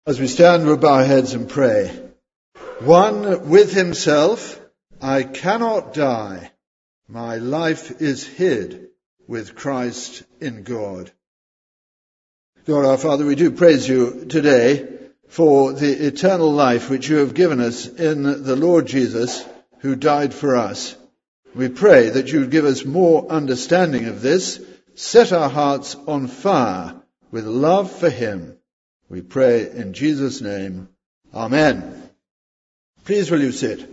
As we stand, we'll bow our heads and pray. One with himself, I cannot die. My life is hid with Christ in God. God our Father, we do praise you today for the eternal life which you have given us in the Lord Jesus, who died for us. We pray that you would give us more understanding of this, set our hearts on fire with love for him. We pray in Jesus' name. Amen. Please will you sit.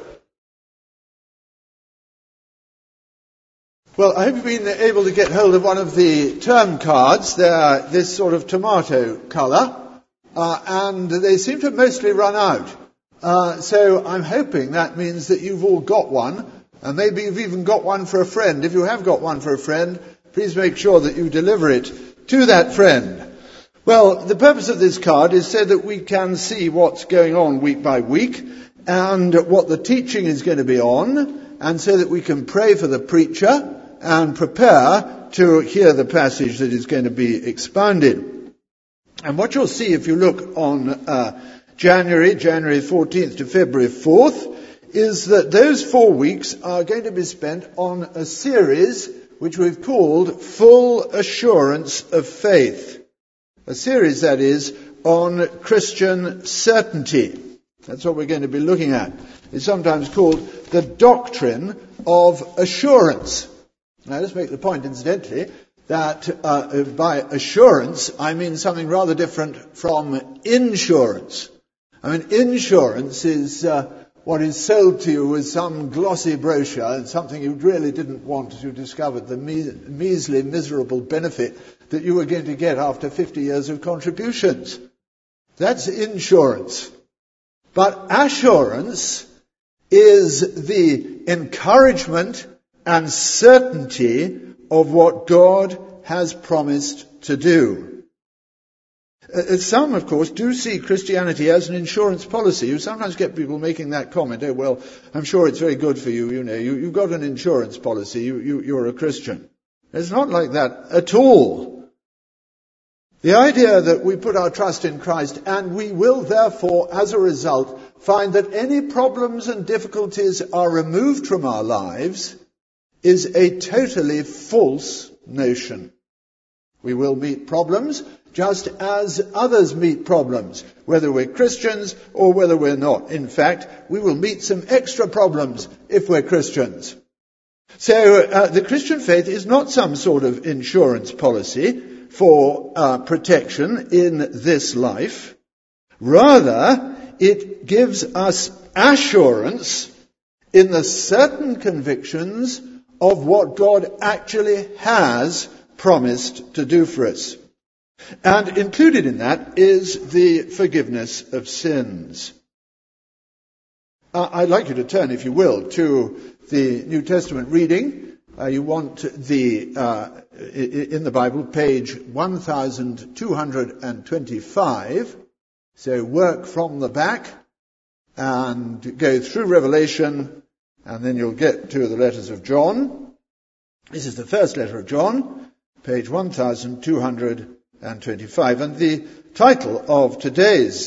Well, I hope you've been able to get hold of one of the term cards. They're this sort of tomato colour, and they seem to have mostly run out. So I'm hoping that means that you've all got one, and maybe you've even got one for a friend. If you have got one for a friend, please make sure that you deliver it to that friend. Well, the purpose of this card is so that we can see what's going on week by week and what the teaching is going to be on, and so that we can pray for the preacher and prepare to hear the passage that is going to be expounded. And what you'll see if you look on January 14th to February 4th, is that those 4 weeks are going to be spent on a series which we've called Full Assurance of Faith. A series, that is, on Christian certainty. That's what we're going to be looking at. It's sometimes called the doctrine of assurance. Now, let's make the point, incidentally, that by assurance, I mean something rather different from insurance. I mean, insurance is what is sold to you with some glossy brochure and something you really didn't want as you discovered the measly, miserable benefit that you were going to get after 50 years of contributions. That's insurance. But assurance is the encouragement and certainty of what God has promised to do. Some, of course, do see Christianity as an insurance policy. You sometimes get people making that comment, oh, well, I'm sure it's very good for you, you've got an insurance policy, you're a Christian. It's not like that at all. The idea that we put our trust in Christ and we will therefore, as a result, find that any problems and difficulties are removed from our lives is a totally false notion. We will meet problems just as others meet problems, whether we're Christians or whether we're not. In fact, we will meet some extra problems if we're Christians. So the Christian faith is not some sort of insurance policy for protection in this life. Rather, it gives us assurance in the certain convictions of what God actually has promised to do for us. And included in that is the forgiveness of sins. I'd like you to turn, if you will, to the New Testament reading. You want the in the Bible, page 1225. So work from the back and go through Revelation, and then you'll get to the letters of John. This is the first letter of John, page 1225. And the title of today's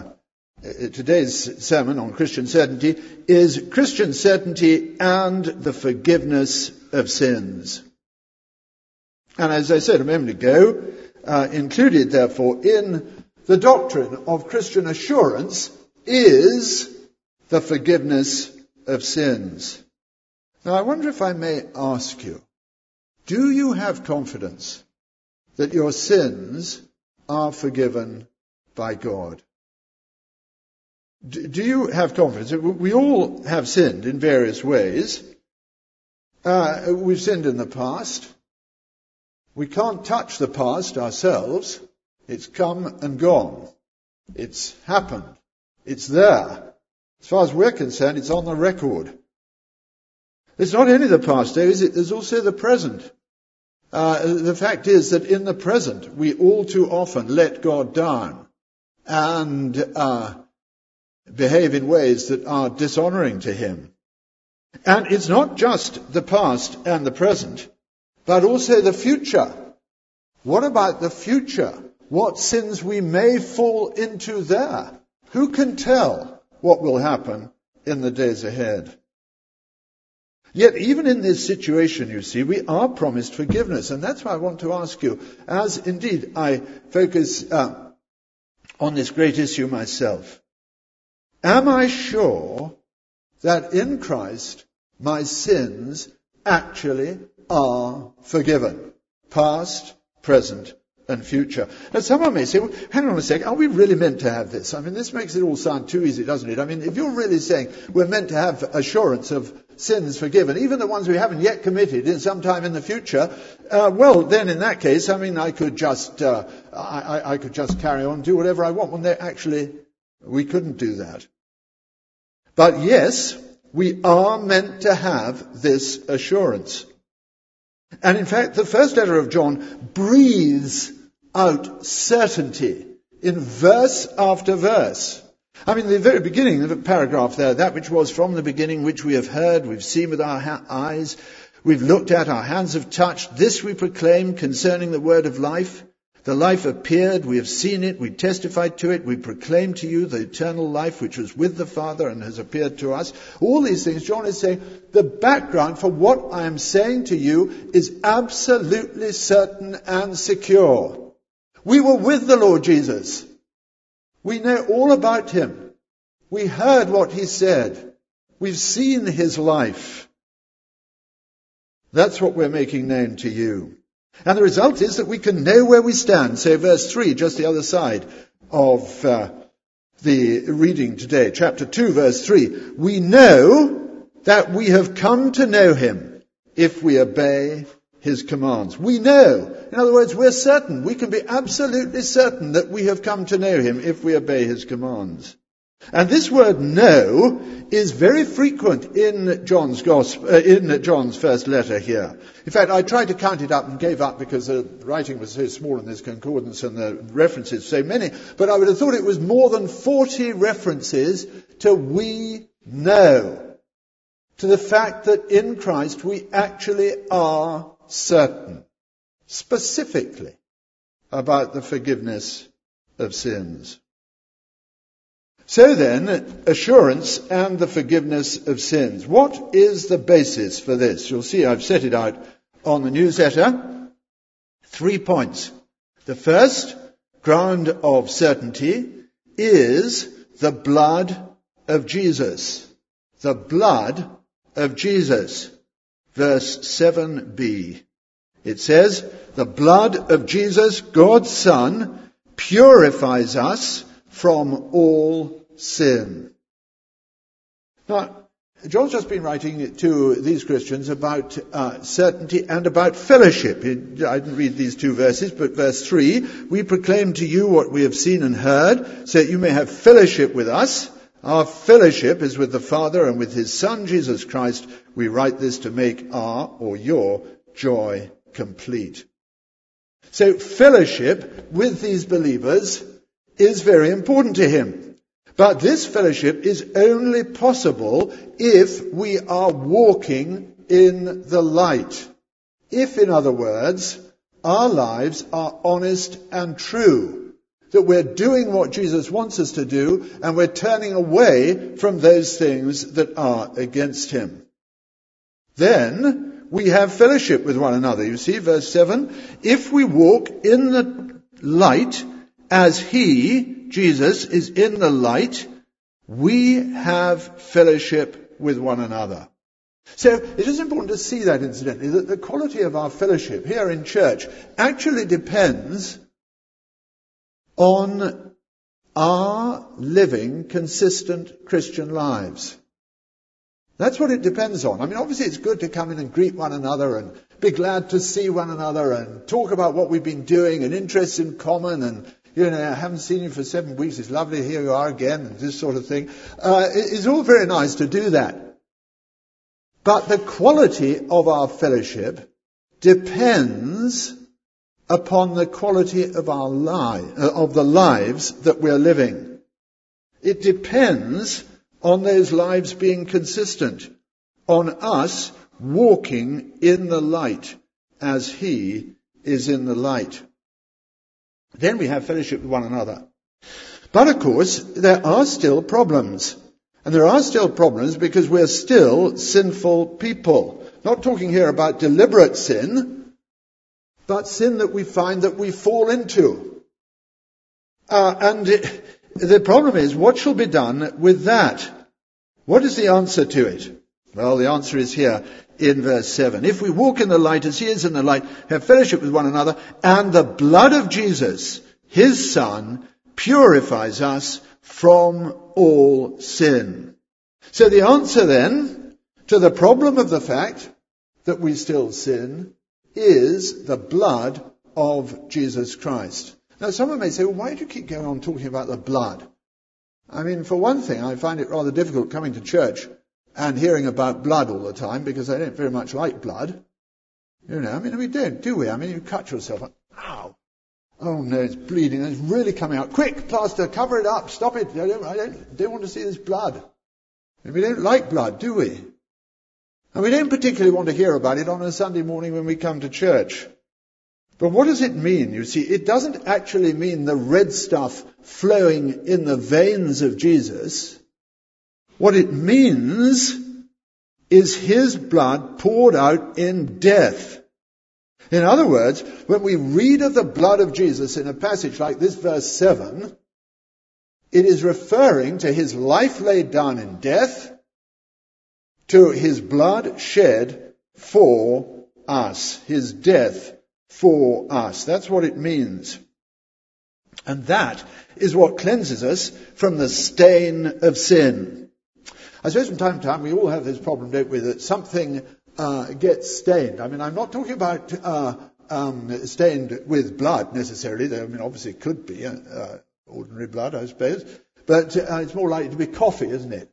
sermon on Christian certainty is Christian Certainty and the Forgiveness of Sins. And as I said a moment ago, included therefore in the doctrine of Christian assurance is the forgiveness of sins. Now I wonder if I may ask you, do you have confidence that your sins are forgiven by God? Do you have confidence? We all have sinned in various ways. We've sinned in the past. We can't touch the past ourselves. It's come and gone. It's happened. It's there. As far as we're concerned, it's on the record. It's not only the past, though, is it? There's also the present. The fact is that in the present, we all too often let God down and behave in ways that are dishonoring to him. And it's not just the past and the present, but also the future. What about the future? what sins we may fall into there. Who can tell what will happen in the days ahead? Yet even in this situation, you see, we are promised forgiveness. And that's why I want to ask you, as indeed I focus on this great issue myself, am I sure that in Christ my sins actually are forgiven? Past, present, and future. Now someone may say, well, hang on a second, are we really meant to have this? I mean, this makes it all sound too easy, doesn't it? I mean, if you're really saying we're meant to have assurance of sins forgiven, even the ones we haven't yet committed in some time in the future, well, then in that case, I mean, I could just carry on and do whatever I want. Well, actually, we couldn't do that. But yes, we are meant to have this assurance. And in fact, the first letter of John breathes out certainty in verse after verse. I mean, the very beginning of the paragraph there, that which was from the beginning, which we have heard, we've seen with our eyes, we've looked at, our hands have touched, this we proclaim concerning the word of life. The life appeared, we have seen it, we testified to it, we proclaim to you the eternal life which was with the Father and has appeared to us. All these things, John is saying, the background for what I am saying to you is absolutely certain and secure. We were with the Lord Jesus. We know all about him. We heard what he said. We've seen his life. That's what we're making known to you. And the result is that we can know where we stand. Say verse 3, just the other side of the reading today. Chapter 2, verse 3. We know that we have come to know him if we obey his commands. We know. In other words, we're certain. We can be absolutely certain that we have come to know him if we obey his commands. And this word know is very frequent in John's first letter here. In fact, I tried to count it up and gave up because the writing was so small in this concordance and the references so many. But I would have thought it was more than 40 references to we know. To the fact that in Christ we actually are certain, specifically, about the forgiveness of sins. So then, assurance and the forgiveness of sins. What is the basis for this? You'll see I've set it out on the newsletter. 3 points. The first ground of certainty is the blood of Jesus. The blood of Jesus. Verse 7b. It says, the blood of Jesus, God's Son, purifies us from all sin. Now, John's just been writing to these Christians about certainty and about fellowship. I didn't read these 2 verses, but verse 3, we proclaim to you what we have seen and heard, so that you may have fellowship with us. Our fellowship is with the Father and with his Son, Jesus Christ. We write this to make our or your joy complete. So fellowship with these believers is very important to him. But this fellowship is only possible if we are walking in the light. If, in other words, our lives are honest and true, that we're doing what Jesus wants us to do, and we're turning away from those things that are against him. Then we have fellowship with one another. You see, verse 7, if we walk in the light, as he, Jesus, is in the light, we have fellowship with one another. So it is important to see that, incidentally, that the quality of our fellowship here in church actually depends on our living consistent Christian lives. That's what it depends on. I mean, obviously it's good to come in and greet one another and be glad to see one another and talk about what we've been doing and interests in common and, you know, I haven't seen you for 7 weeks, it's lovely, here you are again, and this sort of thing. It's all very nice to do that. But the quality of our fellowship depends upon the quality of our of the lives that we're living. It depends on those lives being consistent, on us walking in the light as he is in the light. then we have fellowship with one another. But of course, there are still problems. And there are still problems because we're still sinful people. Not talking here about deliberate sin, but sin that we find that we fall into. The problem is, what shall be done with that? What is the answer to it? Well, the answer is here in verse 7. If we walk in the light as he is in the light, have fellowship with one another, and the blood of Jesus, his Son, purifies us from all sin. So the answer then to the problem of the fact that we still sin is the blood of Jesus Christ. Now someone may say, well, why do you keep going on talking about the blood? I mean, for one thing, I find it rather difficult coming to church and hearing about blood all the time because I don't very much like blood. You know, I mean, we don't, do we? I mean, you cut yourself. Ow. Oh no, it's bleeding. It's really coming out. Quick, plaster, cover it up. Stop it. I don't want to see this blood. And we don't like blood, do we? And we don't particularly want to hear about it on a Sunday morning when we come to church. But what does it mean? You see, it doesn't actually mean the red stuff flowing in the veins of Jesus. What it means is his blood poured out in death. In other words, when we read of the blood of Jesus in a passage like this, verse 7, it is referring to his life laid down in death, to his blood shed for us, his death for us. That's what it means. And that is what cleanses us from the stain of sin. I suppose from time to time we all have this problem, don't we, that something gets stained. I mean, I'm not talking about stained with blood necessarily, though I mean obviously it could be ordinary blood, I suppose, but it's more likely to be coffee, isn't it?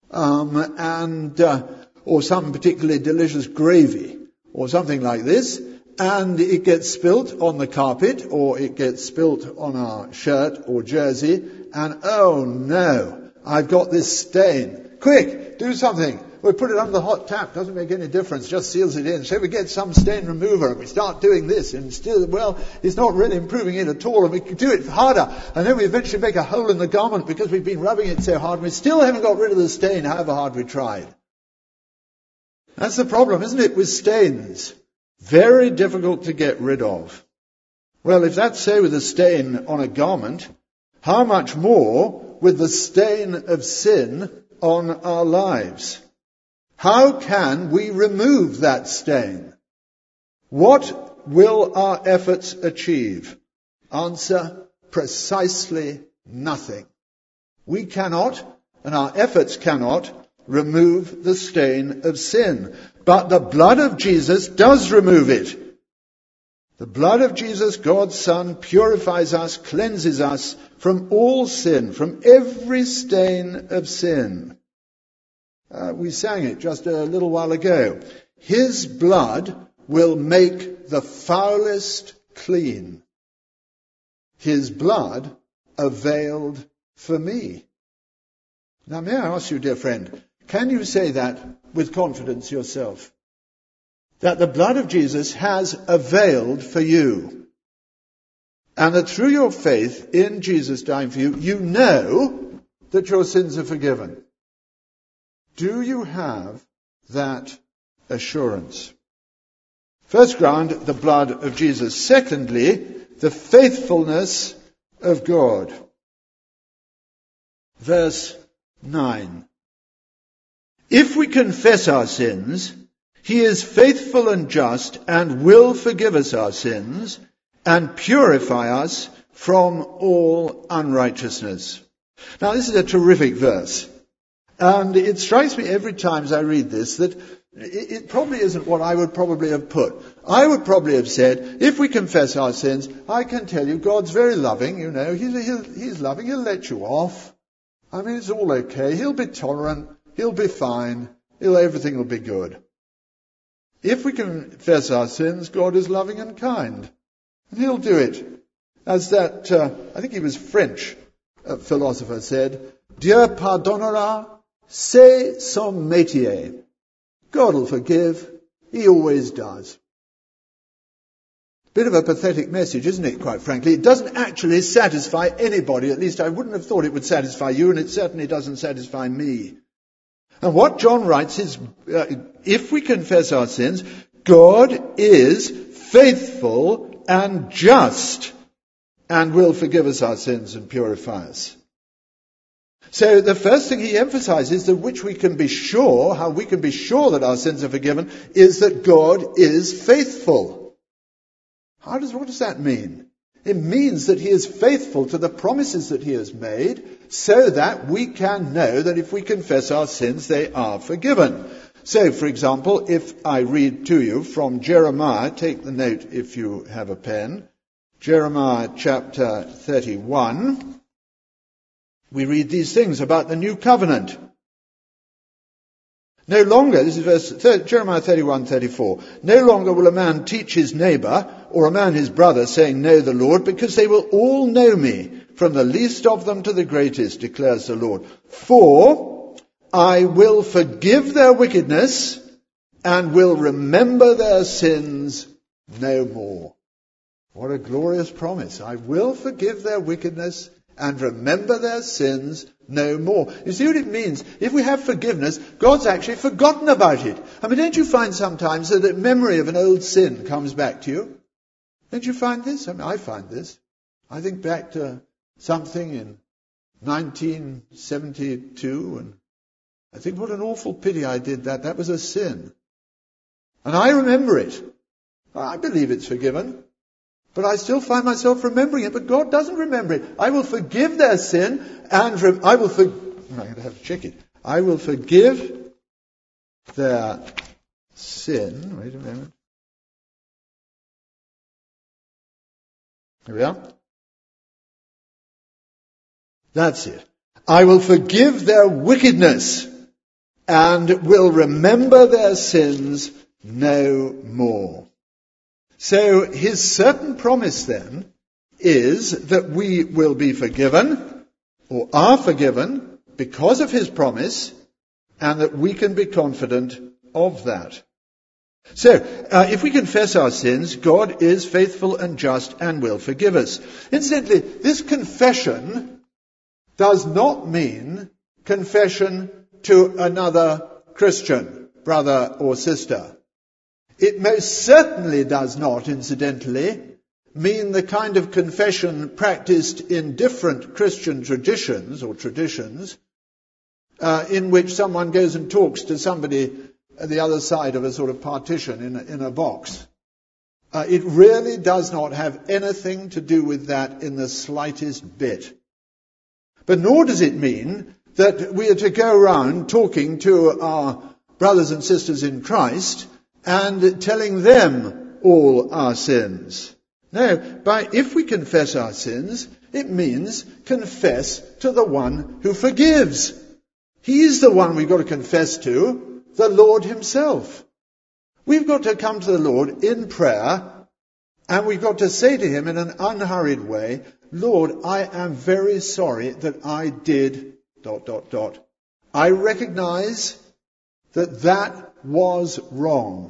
Or some particularly delicious gravy or something like this, and it gets spilt on the carpet or it gets spilt on our shirt or jersey, and oh no, I've got this stain. Quick, do something. We put it under the hot tap, doesn't make any difference, just seals it in. So we get some stain remover and we start doing this, and still, well, it's not really improving it at all, and we can do it harder, and then we eventually make a hole in the garment because we've been rubbing it so hard and we still haven't got rid of the stain, however hard we tried. That's the problem, isn't it, with stains? Very difficult to get rid of. Well, if that's so with a stain on a garment, how much more with the stain of sin on our lives? How can we remove that stain? What will our efforts achieve? Answer, precisely nothing. We cannot, and our efforts cannot, remove the stain of sin. But the blood of Jesus does remove it. The blood of Jesus, God's Son, purifies us, cleanses us from all sin, from every stain of sin. We sang it just a little while ago. His blood will make the foulest clean. His blood availed for me. Now may I ask you, dear friend, can you say that with confidence yourself? That the blood of Jesus has availed for you. And that through your faith in Jesus dying for you, you know that your sins are forgiven. Do you have that assurance? First ground, the blood of Jesus. Secondly, the faithfulness of God. Verse 9. If we confess our sins, he is faithful and just and will forgive us our sins and purify us from all unrighteousness. Now this is a terrific verse. And it strikes me every time as I read this that it probably isn't what I would probably have put. I would probably have said, if we confess our sins, I can tell you God's very loving, you know, he's loving, he'll let you off. I mean, it's all okay. He'll be tolerant, he'll be fine, everything will be good. If we confess our sins, God is loving and kind. And he'll do it. As that, I think he was French philosopher said, Dieu pardonnera, c'est son métier. God will forgive. He always does. Bit of a pathetic message, isn't it, quite frankly? It doesn't actually satisfy anybody. At least I wouldn't have thought it would satisfy you, and it certainly doesn't satisfy me. And what John writes is, if we confess our sins, God is faithful and just and will forgive us our sins and purify us. So the first thing he emphasizes, that which we can be sure, how we can be sure that our sins are forgiven, is that God is faithful. What does that mean? It means that he is faithful to the promises that he has made, so that we can know that if we confess our sins, they are forgiven. So, for example, if I read to you from Jeremiah, take the note if you have a pen, Jeremiah chapter 31, we read these things about the new covenant. No longer, this is Jeremiah 31:34. No longer will a man teach his neighbor or a man his brother, saying, know the Lord, because they will all know me, from the least of them to the greatest, declares the Lord. For I will forgive their wickedness and will remember their sins no more. What a glorious promise. I will forgive their wickedness and remember their sins no more. You see what it means? If we have forgiveness, God's actually forgotten about it. I mean, don't you find sometimes that the memory of an old sin comes back to you? Don't you find this? I mean, I find this. I think back to something in 1972, and I think what an awful pity I did that. That was a sin. And I remember it. I believe it's forgiven. But I still find myself remembering it. But God doesn't remember it. I will forgive their sin and I'm going to have to check it. I will forgive their sin. Wait a moment. Here we are. That's it. I will forgive their wickedness and will remember their sins no more. So his certain promise then is that we will be forgiven, or are forgiven, because of his promise, and that we can be confident of that. So, if we confess our sins, God is faithful and just and will forgive us. Incidentally, this confession does not mean confession to another Christian, brother or sister. It most certainly does not, incidentally, mean the kind of confession practiced in different Christian traditions, in which someone goes and talks to somebody at the other side of a sort of partition in a box. It really does not have anything to do with that in the slightest bit. But nor does it mean that we are to go around talking to our brothers and sisters in Christ and telling them all our sins. No, if we confess our sins, it means confess to the one who forgives. He's the one we've got to confess to, the Lord himself. We've got to come to the Lord in prayer, and we've got to say to him in an unhurried way, Lord, I am very sorry that I did ... I recognize that was wrong.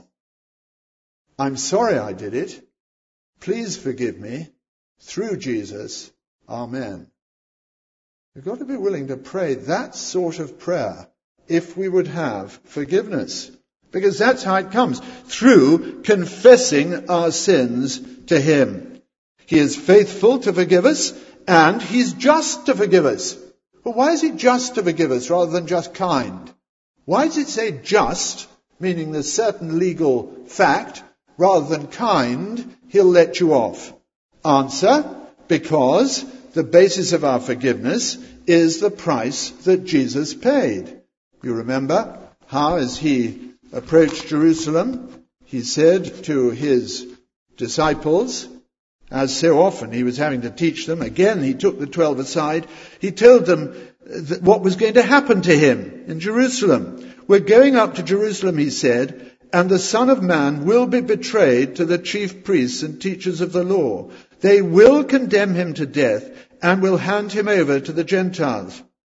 I'm sorry I did it. Please forgive me. Through Jesus. Amen. We've got to be willing to pray that sort of prayer if we would have forgiveness. Because that's how it comes. Through confessing our sins to him. He is faithful to forgive us, and he's just to forgive us. Well, why is he just to forgive us rather than just kind? Why does it say just, meaning there's certain legal fact, rather than kind, he'll let you off? Answer, because the basis of our forgiveness is the price that Jesus paid. You remember how, as he approached Jerusalem, he said to his disciples, as so often he was having to teach them, again he took the 12 aside, he told them what was going to happen to him in Jerusalem. We're going up to Jerusalem, he said, and the Son of Man will be betrayed to the chief priests and teachers of the law. They will condemn him to death and will hand him over to the Gentiles.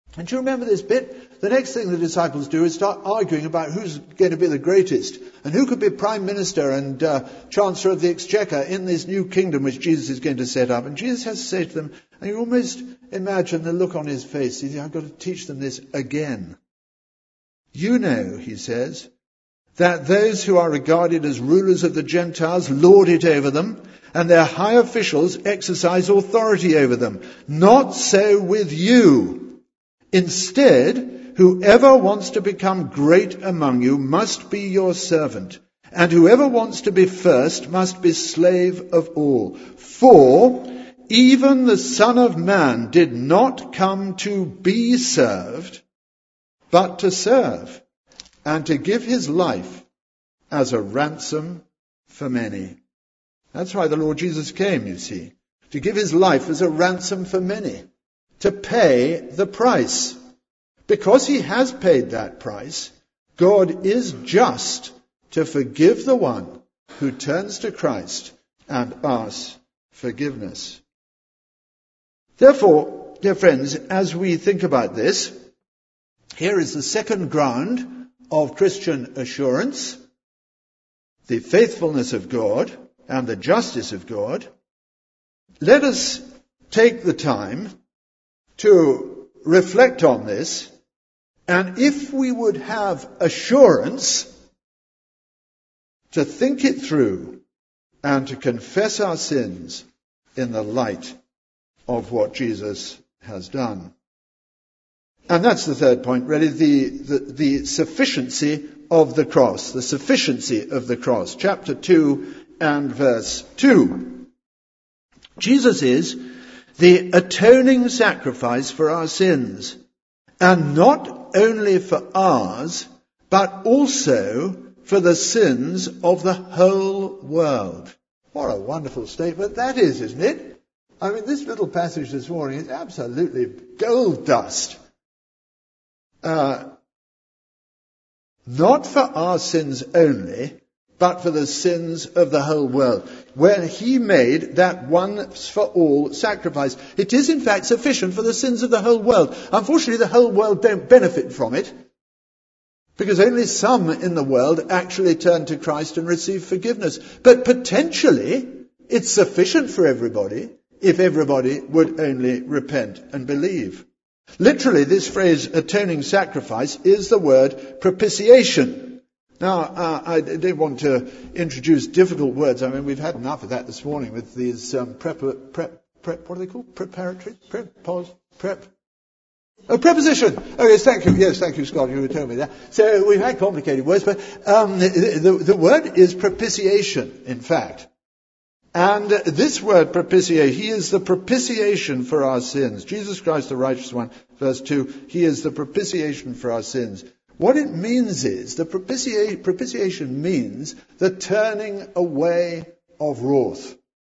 And do you remember this bit? The next thing the disciples do is start arguing about who's going to be the greatest and who could be Prime Minister and Chancellor of the Exchequer in this new kingdom which Jesus is going to set up. And Jesus has to say to them, and you almost imagine the look on his face, you think, I've got to teach them this again. You know, he says, that those who are regarded as rulers of the Gentiles lord it over them, and their high officials exercise authority over them. Not so with you. Instead, whoever wants to become great among you must be your servant, and whoever wants to be first must be slave of all. For even the Son of Man did not come to be served, but to serve, and to give his life as a ransom for many. That's why the Lord Jesus came, you see, to give his life as a ransom for many, to pay the price. Because he has paid that price, God is just to forgive the one who turns to Christ and asks forgiveness. Therefore, dear friends, as we think about this, here is the second ground of Christian assurance, the faithfulness of God and the justice of God. Let us take the time to reflect on this, and if we would have assurance, to think it through and to confess our sins in the light of what Jesus has done. And that's the third point, really, the sufficiency of the cross, the sufficiency of the cross. Chapter 2 and verse 2. Jesus is the atoning sacrifice for our sins, and not only for ours, but also for the sins of the whole world. What a wonderful statement that is, isn't it? I mean, this little passage this morning is absolutely gold dust. Not for our sins only, but for the sins of the whole world. When he made that once for all sacrifice, it is in fact sufficient for the sins of the whole world. Unfortunately, the whole world don't benefit from it, because only some in the world actually turn to Christ and receive forgiveness. But potentially, it's sufficient for everybody if everybody would only repent and believe. Literally, this phrase, atoning sacrifice, is the word propitiation. Now, I don't want to introduce difficult words. I mean, we've had enough of that this morning with these what are they called? Preparatory? Preposition. Oh, yes, thank you. Yes, thank you, Scott. You were telling me that. So we've had complicated words, but the word is propitiation, in fact. And this word propitiate, he is the propitiation for our sins. Jesus Christ, the righteous one, verse 2, he is the propitiation for our sins. What it means is, the propitiation means the turning away of wrath.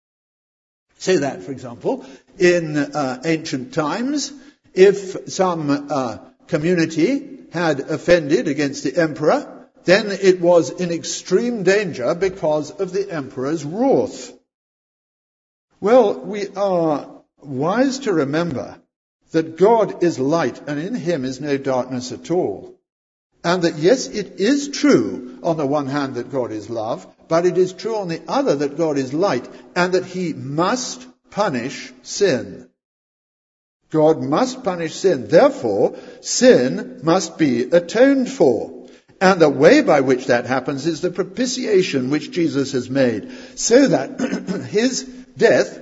Say that, for example, in ancient times, if some community had offended against the emperor, then it was in extreme danger because of the emperor's wrath. Well, we are wise to remember that God is light and in him is no darkness at all. And that yes, it is true on the one hand that God is love, but it is true on the other that God is light and that he must punish sin. God must punish sin. Therefore, sin must be atoned for. And the way by which that happens is the propitiation which Jesus has made. So that his death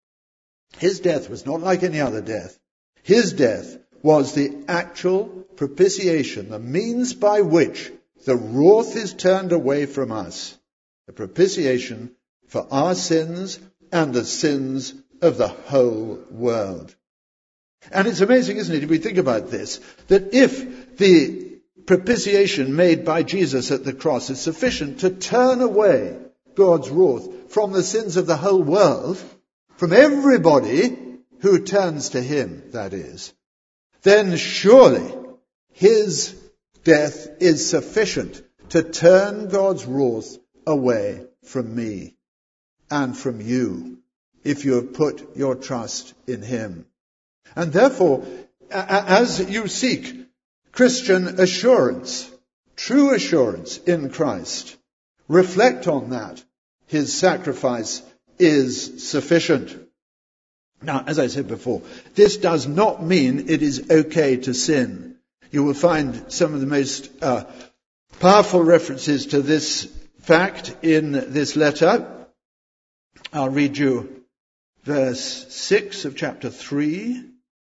was not like any other death. His death was the actual propitiation, the means by which the wrath is turned away from us. The propitiation for our sins and the sins of the whole world. And it's amazing, isn't it, if we think about this, that if the propitiation made by Jesus at the cross is sufficient to turn away God's wrath from the sins of the whole world, from everybody who turns to him, that is, then surely his death is sufficient to turn God's wrath away from me and from you, if you have put your trust in him. And therefore, as you seek Christian assurance, true assurance in Christ, reflect on that. His sacrifice is sufficient. Now, as I said before, this does not mean it is okay to sin. You will find some of the most powerful references to this fact in this letter. I'll read you verse 6 of chapter 3.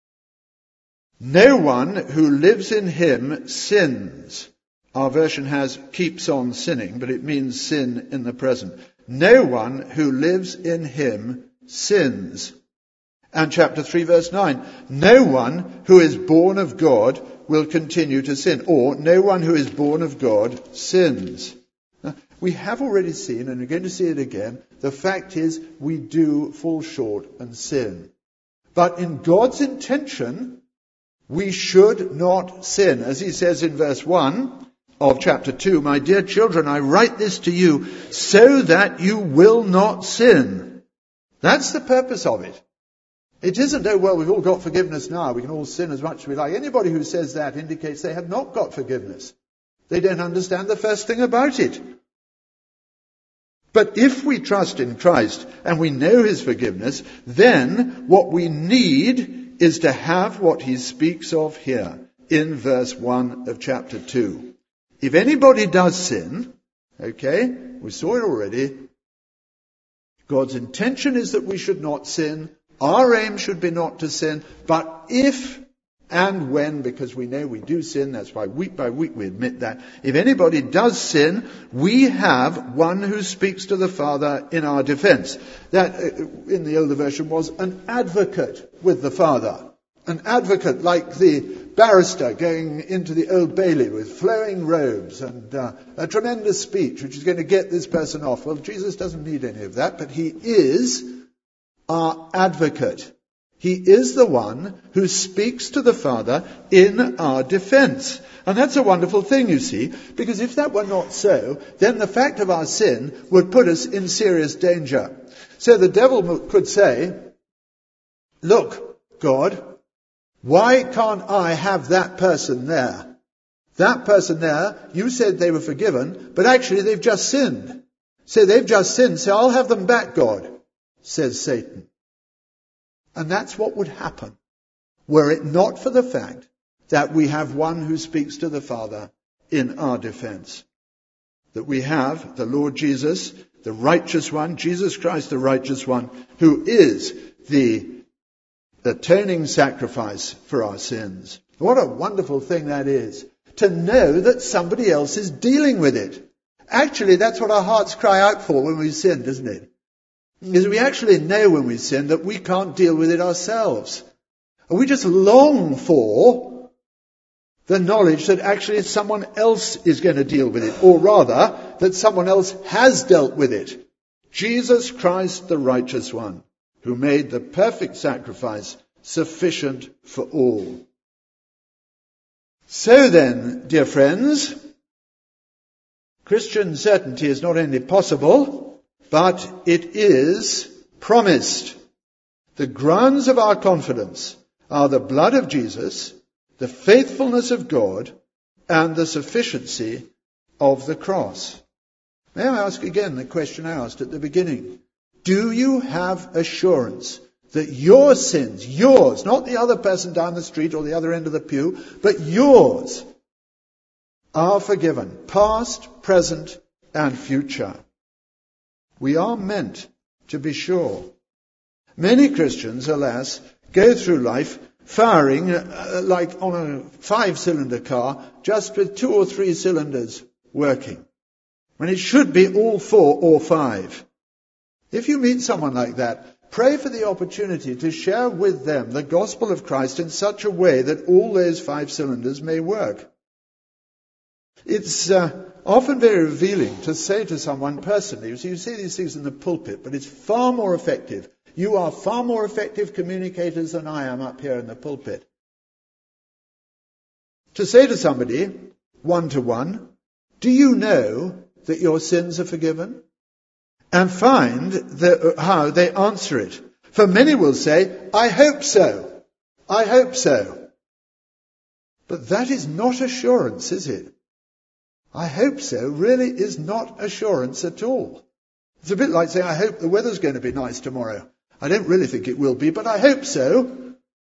No one who lives in him sins. Our version has keeps on sinning, but it means sin in the present. No one who lives in him sins. And chapter 3 verse 9. No one who is born of God will continue to sin. Or no one who is born of God sins. Now, we have already seen, and we're going to see it again, the fact is we do fall short and sin. But in God's intention, we should not sin. As he says in verse 1 of chapter 2, my dear children, I write this to you so that you will not sin. That's the purpose of it. It isn't, oh, well, we've all got forgiveness now, we can all sin as much as we like. Anybody who says that indicates they have not got forgiveness. They don't understand the first thing about it. But if we trust in Christ and we know his forgiveness, then what we need is to have what he speaks of here in verse 1 of chapter 2. If anybody does sin, okay, we saw it already, God's intention is that we should not sin. Our aim should be not to sin, but if and when, because we know we do sin, that's why week by week we admit that, if anybody does sin, we have one who speaks to the Father in our defense. That, in the older version, was an advocate with the Father. An advocate like the barrister going into the Old Bailey with flowing robes and a tremendous speech which is going to get this person off. Well, Jesus doesn't need any of that, but he is our advocate. He is the one who speaks to the Father in our defense. And that's a wonderful thing, you see, because if that were not so, then the fact of our sin would put us in serious danger. So the devil could say, look, God, why can't I have that person there? That person there, you said they were forgiven, but actually they've just sinned. So they've just sinned, so I'll have them back, God, says Satan. And that's what would happen were it not for the fact that we have one who speaks to the Father in our defense. That we have the Lord Jesus, the righteous one, Jesus Christ, the righteous one, who is the atoning sacrifice for our sins. What a wonderful thing that is, to know that somebody else is dealing with it. Actually, that's what our hearts cry out for when we sin, isn't it? Because we actually know when we sin that we can't deal with it ourselves. And we just long for the knowledge that actually someone else is going to deal with it, or rather, that someone else has dealt with it. Jesus Christ, the righteous one, who made the perfect sacrifice sufficient for all. So then, dear friends, Christian certainty is not only possible, but it is promised. The grounds of our confidence are the blood of Jesus, the faithfulness of God, and the sufficiency of the cross. May I ask again the question I asked at the beginning? Do you have assurance that your sins, yours, not the other person down the street or the other end of the pew, but yours, are forgiven, past, present, and future? We are meant to be sure. Many Christians, alas, go through life firing like on a 5-cylinder car, just with 2 or 3 cylinders working, when it should be all 4 or 5. If you meet someone like that, pray for the opportunity to share with them the gospel of Christ in such a way that all those 5 cylinders may work. It's often very revealing to say to someone personally, you say these things in the pulpit, but it's far more effective. You are far more effective communicators than I am up here in the pulpit. To say to somebody, one-to-one, do you know that your sins are forgiven? And find how they answer it. For many will say, I hope so. I hope so. But that is not assurance, is it? I hope so really is not assurance at all. It's a bit like saying, I hope the weather's going to be nice tomorrow. I don't really think it will be, but I hope so.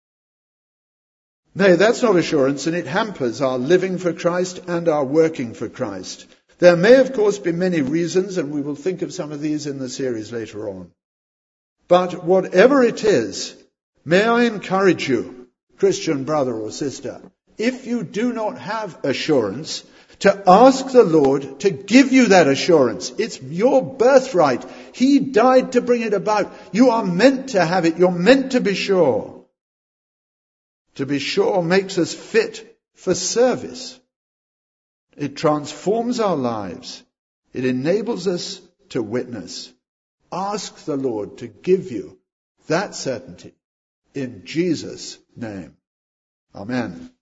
No, that's not assurance, and it hampers our living for Christ and our working for Christ. There may, of course, be many reasons, and we will think of some of these in the series later on. But whatever it is, may I encourage you, Christian brother or sister, if you do not have assurance, to ask the Lord to give you that assurance. It's your birthright. He died to bring it about. You are meant to have it. You're meant to be sure. To be sure makes us fit for service. It transforms our lives. It enables us to witness. Ask the Lord to give you that certainty in Jesus' name. Amen.